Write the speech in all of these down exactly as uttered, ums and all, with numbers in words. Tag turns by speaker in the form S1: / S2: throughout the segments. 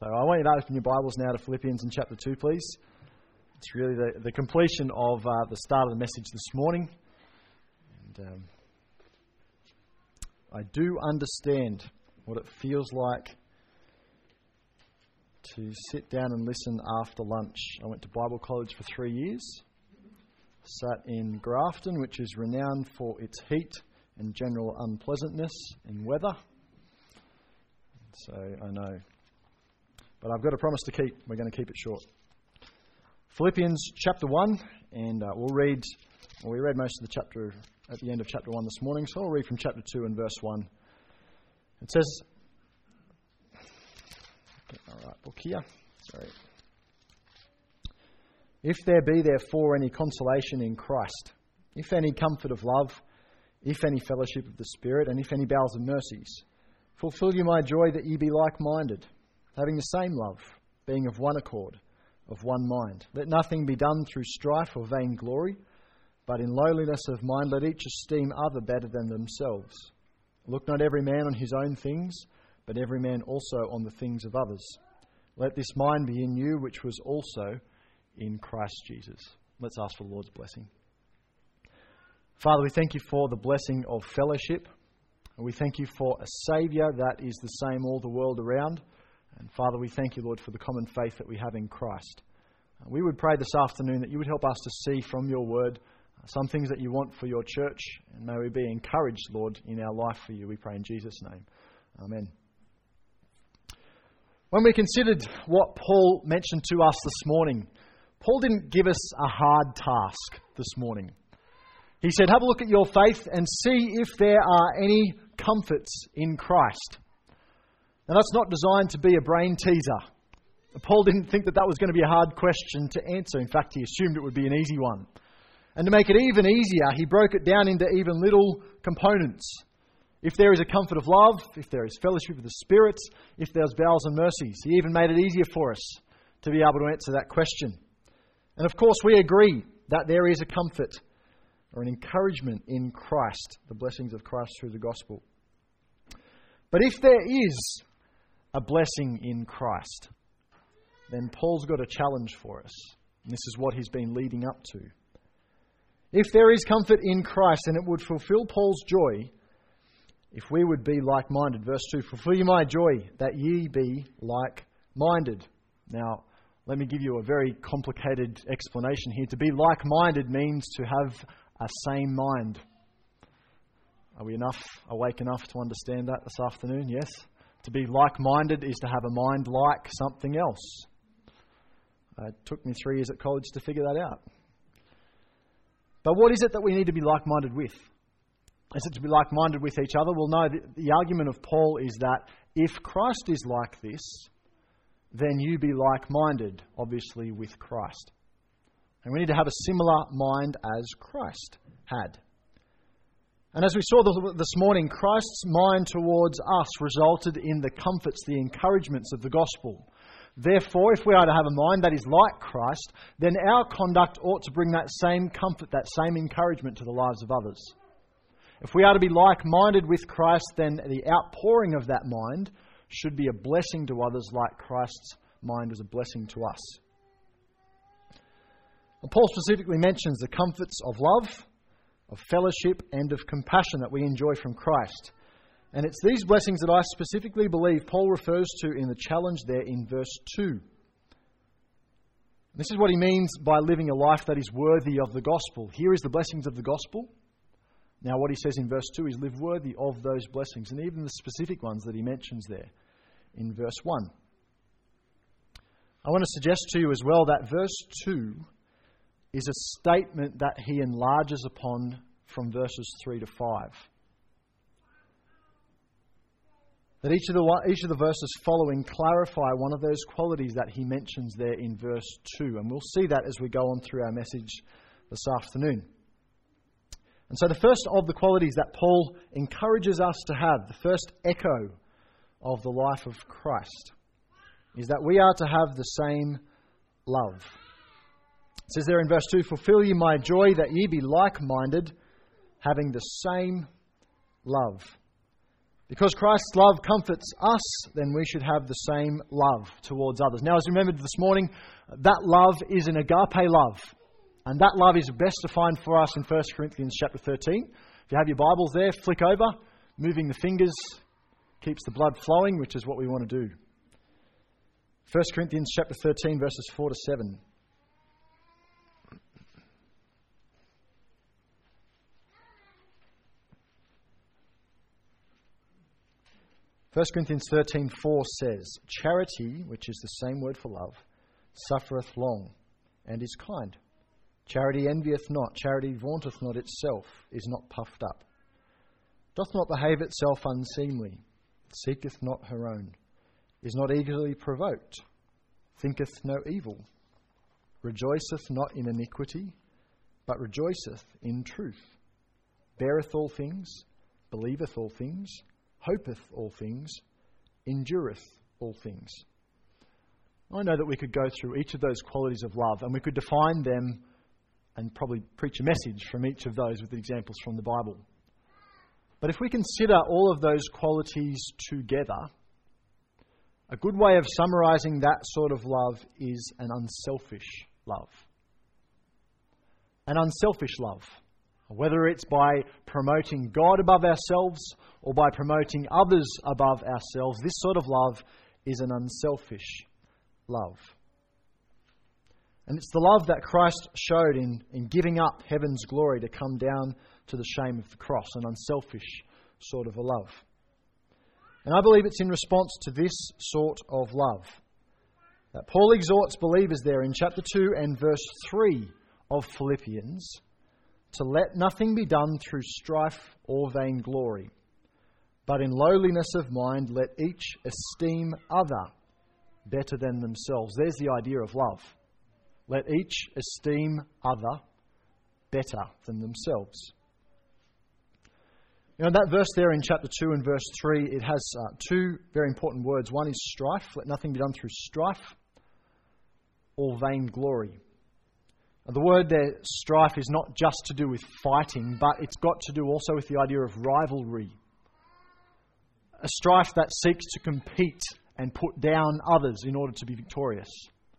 S1: So I want you to open your Bibles now to Philippians in chapter two, please. It's really the, the completion of uh, the start of the message this morning. And um, I do understand what it feels like to sit down and listen after lunch. I went to Bible college for three years. Sat in Grafton, which is renowned for its heat and general unpleasantness in weather. So I know. But I've got a promise to keep. We're going to keep it short. Philippians chapter one, and uh, we'll read, well, we read most of the chapter at the end of chapter one this morning, so I'll read from chapter two and verse one. It says, get my right book here, sorry. If there be therefore any consolation in Christ, if any comfort of love, if any fellowship of the Spirit, and if any bowels of mercies, fulfill you my joy that ye be like-minded, having the same love, being of one accord, of one mind. Let nothing be done through strife or vain glory, but in lowliness of mind let each esteem other better than themselves. Look not every man on his own things, but every man also on the things of others. Let this mind be in you, which was also in Christ Jesus. Let's ask for the Lord's blessing. Father, we thank you for the blessing of fellowship. And we thank you for a Saviour that is the same all the world around. And Father, we thank you, Lord, for the common faith that we have in Christ. Uh, we would pray this afternoon that you would help us to see from your word uh, some things that you want for your church. And may we be encouraged, Lord, in our life for you. We pray in Jesus' name. Amen. When we considered what Paul mentioned to us this morning, Paul didn't give us a hard task this morning. He said, have a look at your faith and see if there are any comforts in Christ. Now, that's not designed to be a brain teaser. Paul didn't think that that was going to be a hard question to answer. In fact, he assumed it would be an easy one. And to make it even easier, he broke it down into even little components. If there is a comfort of love, if there is fellowship of the Spirit, if there's bowels and mercies. He even made it easier for us to be able to answer that question. And of course, we agree that there is a comfort or an encouragement in Christ, the blessings of Christ through the gospel. But if there is a blessing in Christ, then Paul's got a challenge for us. And this is what he's been leading up to. If there is comfort in Christ, then it would fulfill Paul's joy if we would be like-minded. Verse two, fulfill you my joy, that ye be like-minded. Now, let me give you a very complicated explanation here. To be like-minded means to have a same mind. Are we enough awake enough to understand that this afternoon? Yes. To be like-minded is to have a mind like something else. Uh, it took me three years at college to figure that out. But what is it that we need to be like-minded with? Is it to be like-minded with each other? Well, no. The, the argument of Paul is that if Christ is like this, then you be like-minded, obviously, with Christ. And we need to have a similar mind as Christ had. And as we saw this morning, Christ's mind towards us resulted in the comforts, the encouragements of the gospel. Therefore, if we are to have a mind that is like Christ, then our conduct ought to bring that same comfort, that same encouragement to the lives of others. If we are to be like-minded with Christ, then the outpouring of that mind should be a blessing to others like Christ's mind was a blessing to us. And Paul specifically mentions the comforts of love, of fellowship, and of compassion that we enjoy from Christ. And it's these blessings that I specifically believe Paul refers to in the challenge there in verse two. This is what he means by living a life that is worthy of the gospel. Here is the blessings of the gospel. Now what he says in verse two is live worthy of those blessings, and even the specific ones that he mentions there in verse one. I want to suggest to you as well that verse two is a statement that he enlarges upon from verses three to five. That each of the each of the verses following clarify one of those qualities that he mentions there in verse two. And we'll see that as we go on through our message this afternoon. And so the first of the qualities that Paul encourages us to have, the first echo of the life of Christ, is that we are to have the same love. It says there in verse two, fulfill ye my joy, that ye be like-minded, having the same love. Because Christ's love comforts us, then we should have the same love towards others. Now, as we remembered this morning, that love is an agape love. And that love is best defined for us in First Corinthians chapter thirteen. If you have your Bibles there, flick over. Moving the fingers keeps the blood flowing, which is what we want to do. First Corinthians chapter thirteen, verses four to seven. First Corinthians thirteen four says, "Charity, which is the same word for love, suffereth long, and is kind. Charity envieth not, charity vaunteth not itself, is not puffed up, doth not behave itself unseemly, seeketh not her own, is not eagerly provoked, thinketh no evil, rejoiceth not in iniquity, but rejoiceth in truth, beareth all things, believeth all things, hopeth all things, endureth all things." I know that we could go through each of those qualities of love and we could define them and probably preach a message from each of those with the examples from the Bible. But if we consider all of those qualities together, a good way of summarising that sort of love is an unselfish love. An unselfish love. Whether it's by promoting God above ourselves or by promoting others above ourselves, this sort of love is an unselfish love. And it's the love that Christ showed in, in giving up heaven's glory to come down to the shame of the cross, an unselfish sort of a love. And I believe it's in response to this sort of love that Paul exhorts believers there in chapter two and verse three of Philippians to let nothing be done through strife or vainglory, but in lowliness of mind let each esteem other better than themselves. There's the idea of love. Let each esteem other better than themselves. You know, that verse there in chapter two and verse three, it has uh, two very important words. One is strife. Let nothing be done through strife or vainglory. The word there, strife, is not just to do with fighting, but it's got to do also with the idea of rivalry. A strife that seeks to compete and put down others in order to be victorious.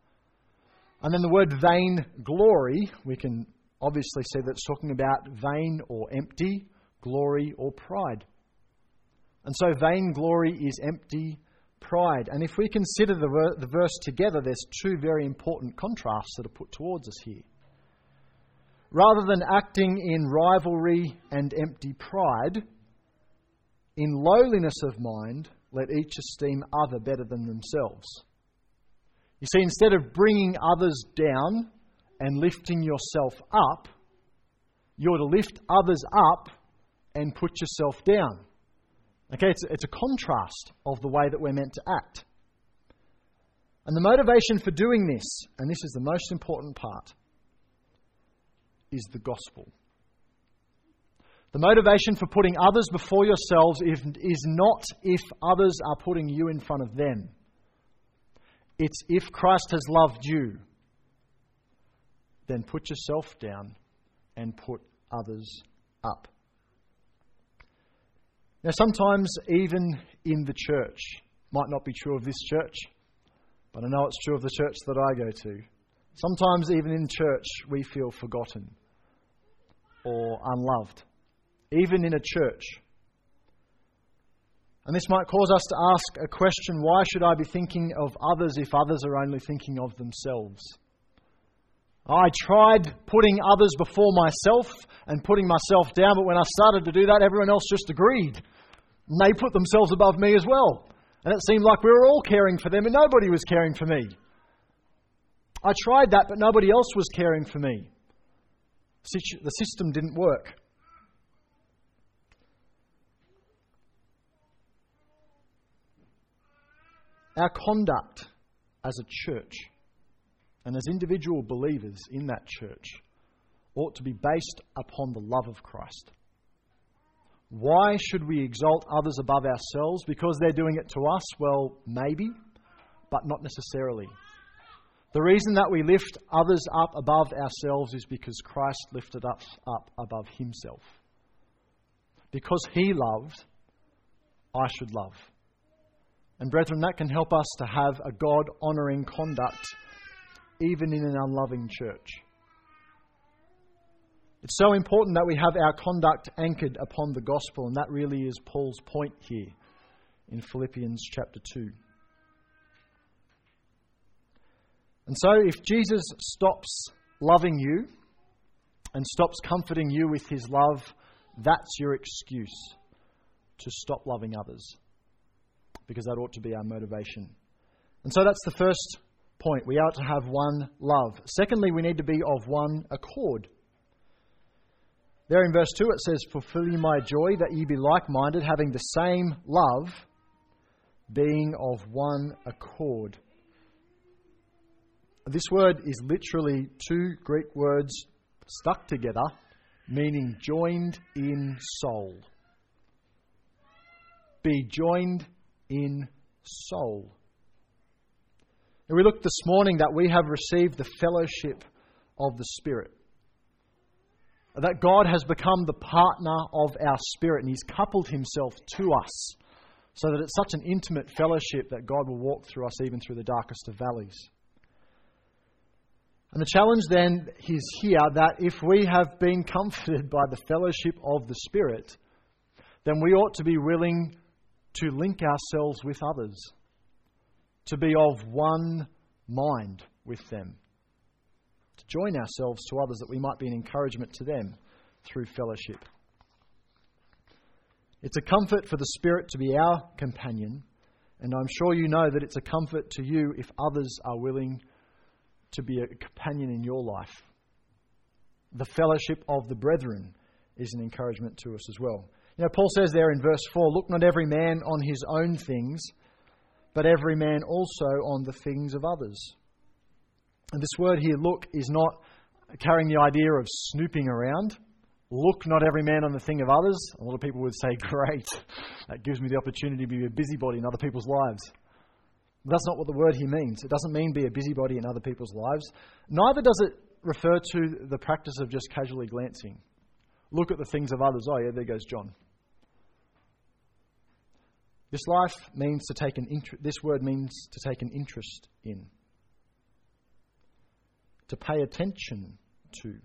S1: And then the word vain glory, we can obviously see that it's talking about vain or empty, glory or pride. And so vain glory is empty pride. And if we consider the, ver- the verse together, there's two very important contrasts that are put towards us here. Rather than acting in rivalry and empty pride, in lowliness of mind, let each esteem other better than themselves. You see, instead of bringing others down and lifting yourself up, you're to lift others up and put yourself down. Okay, it's, it's a contrast of the way that we're meant to act. And the motivation for doing this, and this is the most important part, is the gospel. The motivation for putting others before yourselves is, is not if others are putting you in front of them. It's if Christ has loved you, then put yourself down and put others up. Now, sometimes even in the church, might not be true of this church, but I know it's true of the church that I go to. Sometimes even in church we feel forgotten or unloved, even in a church. And this might cause us to ask a question: why should I be thinking of others if others are only thinking of themselves? I tried putting others before myself and putting myself down, but when I started to do that, everyone else just agreed. And they put themselves above me as well. And it seemed like we were all caring for them and nobody was caring for me. I tried that, but nobody else was caring for me. The system didn't work. Our conduct as a church and as individual believers in that church ought to be based upon the love of Christ. Why should we exalt others above ourselves? Because they're doing it to us? Well, maybe, but not necessarily. The reason that we lift others up above ourselves is because Christ lifted us up above himself. Because he loved, I should love. And brethren, that can help us to have a God-honouring conduct even in an unloving church. It's so important that we have our conduct anchored upon the gospel, and that really is Paul's point here in Philippians chapter two. And so if Jesus stops loving you and stops comforting you with his love, that's your excuse to stop loving others, because that ought to be our motivation. And so that's the first point. We ought to have one love. Secondly, we need to be of one accord. There in verse two it says, "Fulfill ye my joy, that ye be like-minded, having the same love, being of one accord." This word is literally two Greek words stuck together, meaning joined in soul. Be joined in soul. And we looked this morning that we have received the fellowship of the Spirit. That God has become the partner of our spirit, and he's coupled himself to us so that it's such an intimate fellowship that God will walk through us even through the darkest of valleys. And the challenge then is here that if we have been comforted by the fellowship of the Spirit, then we ought to be willing to link ourselves with others, to be of one mind with them, to join ourselves to others that we might be an encouragement to them through fellowship. It's a comfort for the Spirit to be our companion, and I'm sure you know that it's a comfort to you if others are willing to be a companion in your life. The fellowship of the brethren is an encouragement to us as well. You know, Paul says there in verse four, "Look not every man on his own things, but every man also on the things of others." And this word here, look, is not carrying the idea of snooping around. Look not every man on the thing of others. A lot of people would say, great, that gives me the opportunity to be a busybody in other people's lives. But that's not what the word here means. It doesn't mean be a busybody in other people's lives. Neither does it refer to the practice of just casually glancing. Look at the things of others. Oh yeah, there goes John. This life means to take an interest. This word means to take an interest in, to pay attention to.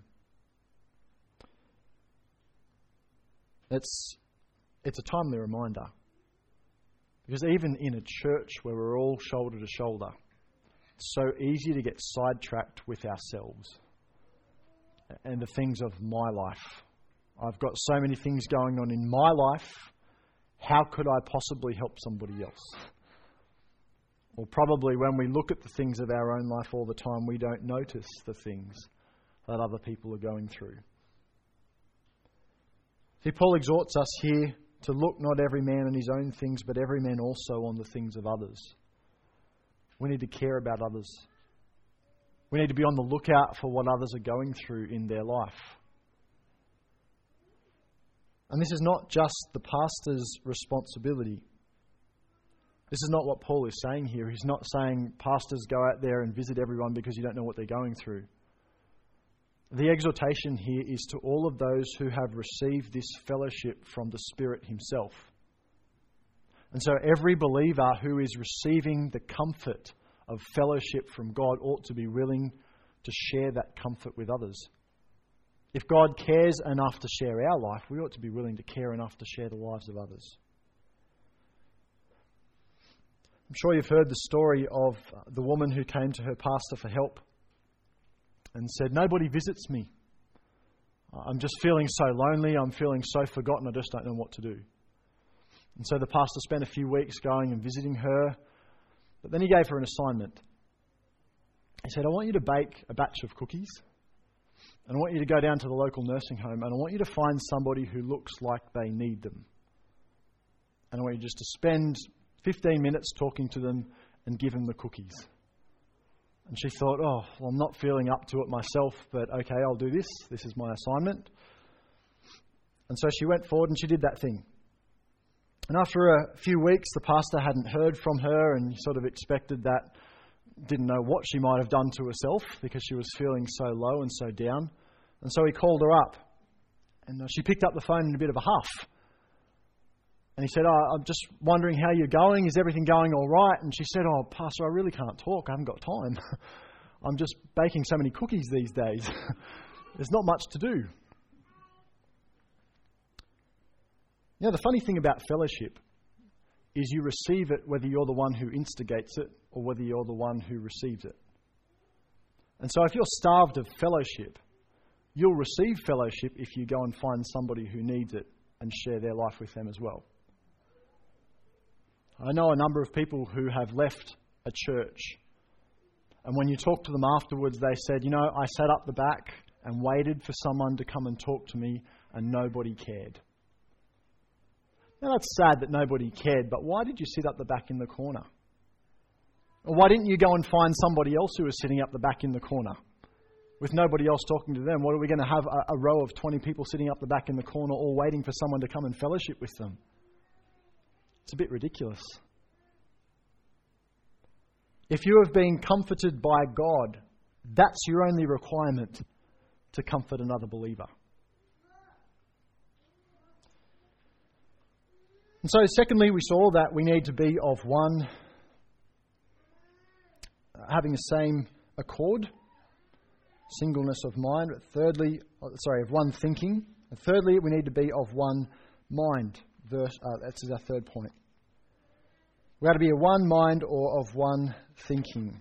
S1: It's it's a timely reminder, because even in a church where we're all shoulder to shoulder, it's so easy to get sidetracked with ourselves and the things of my life. I've got so many things going on in my life. How could I possibly help somebody else? Or probably when we look at the things of our own life all the time, we don't notice the things that other people are going through. See, Paul exhorts us here to look not every man on his own things, but every man also on the things of others. We need to care about others. We need to be on the lookout for what others are going through in their life. And this is not just the pastor's responsibility. This is not what Paul is saying here. He's not saying pastors go out there and visit everyone because you don't know what they're going through. The exhortation here is to all of those who have received this fellowship from the Spirit himself. And so every believer who is receiving the comfort of fellowship from God ought to be willing to share that comfort with others. If God cares enough to share our life, we ought to be willing to care enough to share the lives of others. I'm sure you've heard the story of the woman who came to her pastor for help and said, "Nobody visits me. I'm just feeling so lonely. I'm feeling so forgotten. I just don't know what to do." And so the pastor spent a few weeks going and visiting her. But then he gave her an assignment. He said, "I want you to bake a batch of cookies. And I want you to go down to the local nursing home, and I want you to find somebody who looks like they need them. And I want you just to spend fifteen minutes talking to them and give them the cookies." And she thought, oh, well, I'm not feeling up to it myself, but okay, I'll do this. This is my assignment. And so she went forward and she did that thing. And after a few weeks, the pastor hadn't heard from her, and he sort of expected that, didn't know what she might have done to herself because she was feeling so low and so down. And so he called her up, and she picked up the phone in a bit of a huff. And he said, oh, I'm just wondering how you're going. Is everything going all right? And she said, oh, Pastor, I really can't talk. I haven't got time. I'm just baking so many cookies these days. There's not much to do. You know, the funny thing about fellowship is you receive it whether you're the one who instigates it or whether you're the one who receives it. And so if you're starved of fellowship, you'll receive fellowship if you go and find somebody who needs it and share their life with them as well. I know a number of people who have left a church, and when you talk to them afterwards, they said, you know, I sat up the back and waited for someone to come and talk to me, and nobody cared. Now, that's sad that nobody cared, but why did you sit up the back in the corner? Or why didn't you go and find somebody else who was sitting up the back in the corner with nobody else talking to them? What, are we going to have a, a row of twenty people sitting up the back in the corner all waiting for someone to come and fellowship with them? It's a bit ridiculous. If you have been comforted by God, that's your only requirement to comfort another believer. And so, secondly, we saw that we need to be of one, having the same accord, singleness of mind. But thirdly, sorry, of one thinking. And thirdly, we need to be of one mind. Verse, uh, that's our third point. We are to be of one mind or of one thinking.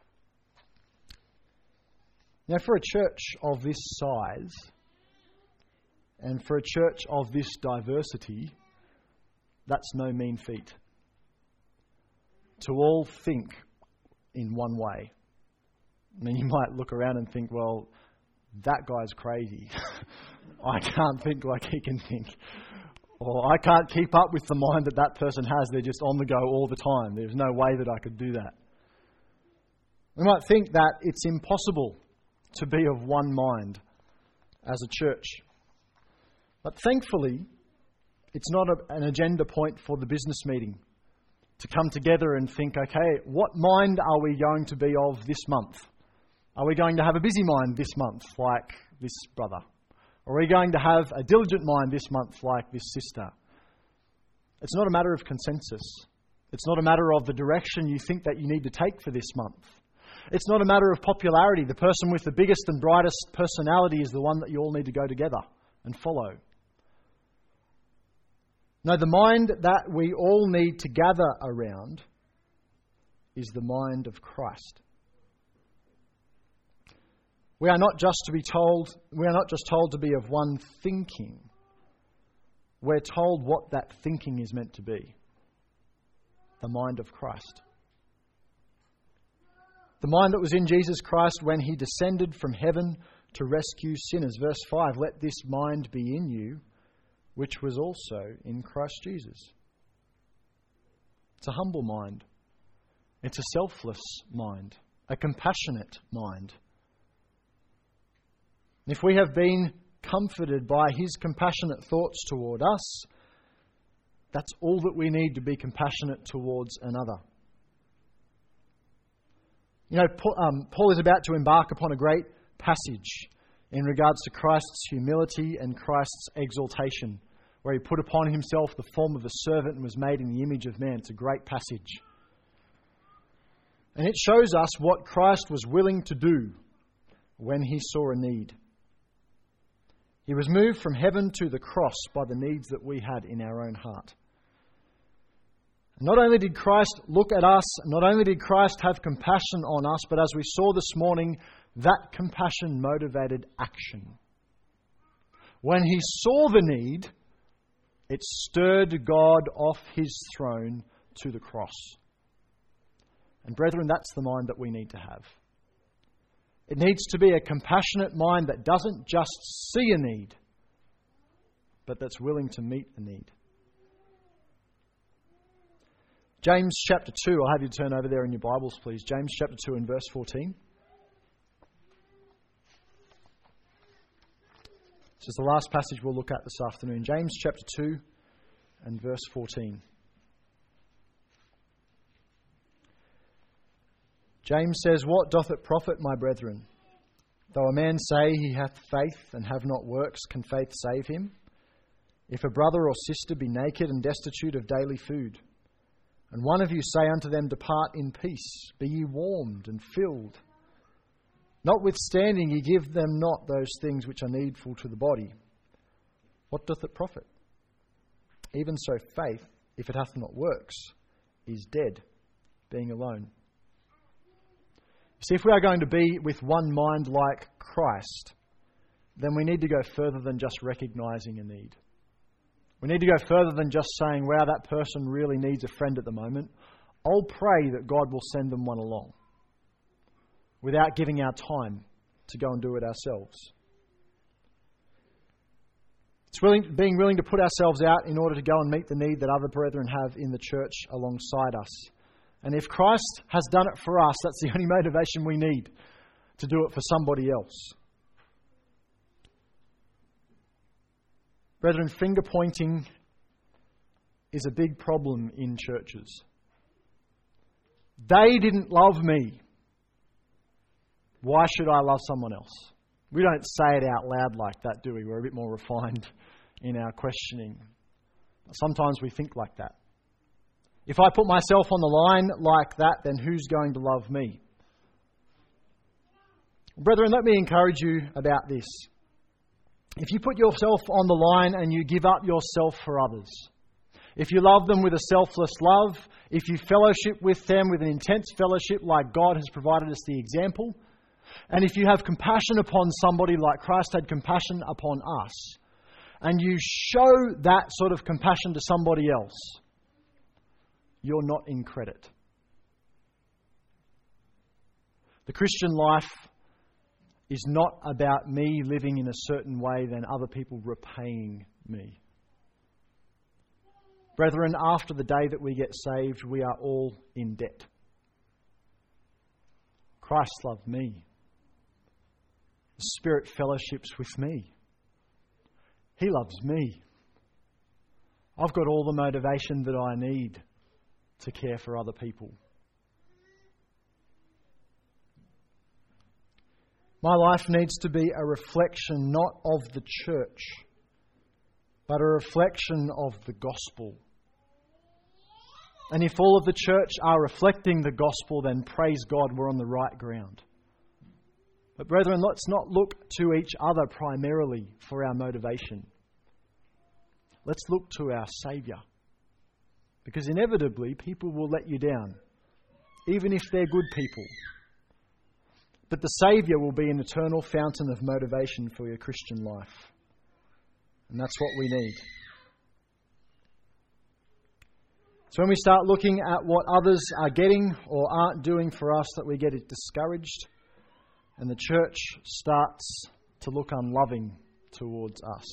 S1: Now, for a church of this size and for a church of this diversity, that's no mean feat. To all think in one way. I mean, you might look around and think, well, that guy's crazy. I can't think like he can think. Or I can't keep up with the mind that that person has. They're just on the go all the time. There's no way that I could do that. We might think that it's impossible to be of one mind as a church. But thankfully, it's not a, an agenda point for the business meeting to come together and think, okay, what mind are we going to be of this month? Are we going to have a busy mind this month like this brother? Or are we going to have a diligent mind this month like this sister? It's not a matter of consensus. It's not a matter of the direction you think that you need to take for this month. It's not a matter of popularity. The person with the biggest and brightest personality is the one that you all need to go together and follow. No, the mind that we all need to gather around is the mind of Christ. We are not just to be told, we are not just told to be of one thinking. We're told what that thinking is meant to be. The mind of Christ. The mind that was in Jesus Christ when he descended from heaven to rescue sinners. Verse five, let this mind be in you, which was also in Christ Jesus. It's a humble mind. It's a selfless mind. A compassionate mind. If we have been comforted by his compassionate thoughts toward us, that's all that we need to be compassionate towards another. You know, Paul is about to embark upon a great passage in regards to Christ's humility and Christ's exaltation, where he put upon himself the form of a servant and was made in the image of man. It's a great passage. And it shows us what Christ was willing to do when he saw a need. He was moved from heaven to the cross by the needs that we had in our own heart. Not only did Christ look at us, not only did Christ have compassion on us, but as we saw this morning, that compassion motivated action. When he saw the need, it stirred God off his throne to the cross. And brethren, that's the mind that we need to have. It needs to be a compassionate mind that doesn't just see a need, but that's willing to meet a need. James chapter two, I'll have you turn over there in your Bibles, please. James chapter two and verse fourteen. This is the last passage we'll look at this afternoon. James chapter two and verse fourteen. James says, what doth it profit, my brethren? Though a man say he hath faith and have not works, can faith save him? If a brother or sister be naked and destitute of daily food, and one of you say unto them, Depart in peace, be ye warmed and filled, notwithstanding ye give them not those things which are needful to the body, what doth it profit? Even so faith, if it hath not works, is dead, being alone. See, if we are going to be with one mind like Christ, then we need to go further than just recognising a need. We need to go further than just saying, wow, that person really needs a friend at the moment. I'll pray that God will send them one along, without giving our time to go and do it ourselves. It's willing, being willing to put ourselves out in order to go and meet the need that other brethren have in the church alongside us. And if Christ has done it for us, that's the only motivation we need to do it for somebody else. Brethren, finger pointing is a big problem in churches. They didn't love me. Why should I love someone else? We don't say it out loud like that, do we? We're a bit more refined in our questioning. Sometimes we think like that. If I put myself on the line like that, then who's going to love me? Brethren, let me encourage you about this. If you put yourself on the line and you give up yourself for others, if you love them with a selfless love, if you fellowship with them with an intense fellowship like God has provided us the example, and if you have compassion upon somebody like Christ had compassion upon us, and you show that sort of compassion to somebody else, you're not in credit. The Christian life is not about me living in a certain way than other people repaying me. Brethren, after the day that we get saved, we are all in debt. Christ loved me. The Spirit fellowships with me. He loves me. I've got all the motivation that I need to care for other people. My life needs to be a reflection not of the church, but a reflection of the gospel. And if all of the church are reflecting the gospel, then praise God, we're on the right ground. But brethren, let's not look to each other primarily for our motivation. Let's look to our Saviour. Because inevitably, people will let you down, even if they're good people. But the Saviour will be an eternal fountain of motivation for your Christian life. And that's what we need. So when we start looking at what others are getting or aren't doing for us, that we get discouraged, and the church starts to look unloving towards us.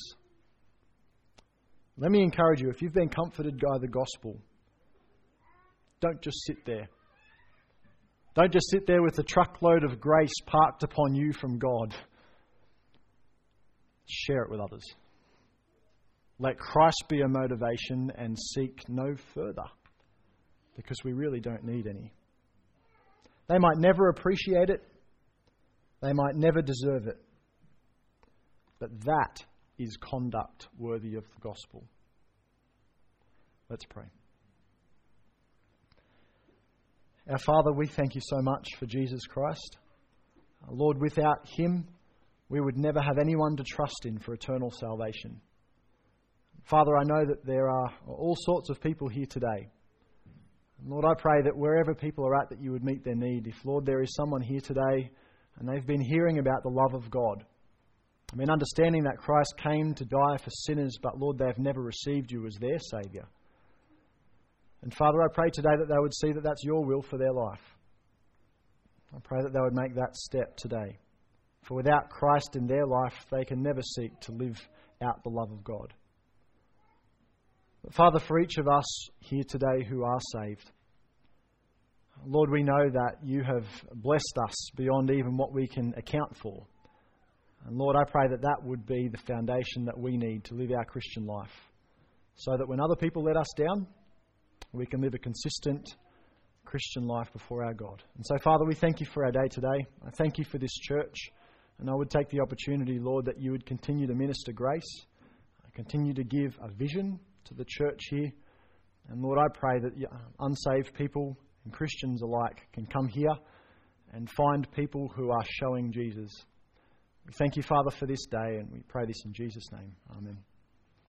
S1: Let me encourage you, if you've been comforted by the gospel, don't just sit there. Don't just sit there with a truckload of grace parked upon you from God. Share it with others. Let Christ be a motivation and seek no further, because we really don't need any. They might never appreciate it. They might never deserve it. But that is conduct worthy of the gospel. Let's pray. Our Father, we thank you so much for Jesus Christ. Lord, without him, we would never have anyone to trust in for eternal salvation. Father, I know that there are all sorts of people here today. Lord, I pray that wherever people are at, that you would meet their need. If, Lord, there is someone here today and they've been hearing about the love of God, I mean, understanding that Christ came to die for sinners, but Lord, they have never received you as their Saviour. And Father, I pray today that they would see that that's your will for their life. I pray that they would make that step today. For without Christ in their life, they can never seek to live out the love of God. But Father, for each of us here today who are saved, Lord, we know that you have blessed us beyond even what we can account for. And Lord, I pray that that would be the foundation that we need to live our Christian life, so that when other people let us down, we can live a consistent Christian life before our God. And so, Father, we thank you for our day today. I thank you for this church. And I would take the opportunity, Lord, that you would continue to minister grace, Continue to give a vision to the church here. And Lord, I pray that unsaved people and Christians alike can come here and find people who are showing Jesus. We thank you, Father, for this day, and we pray this in Jesus' name. Amen.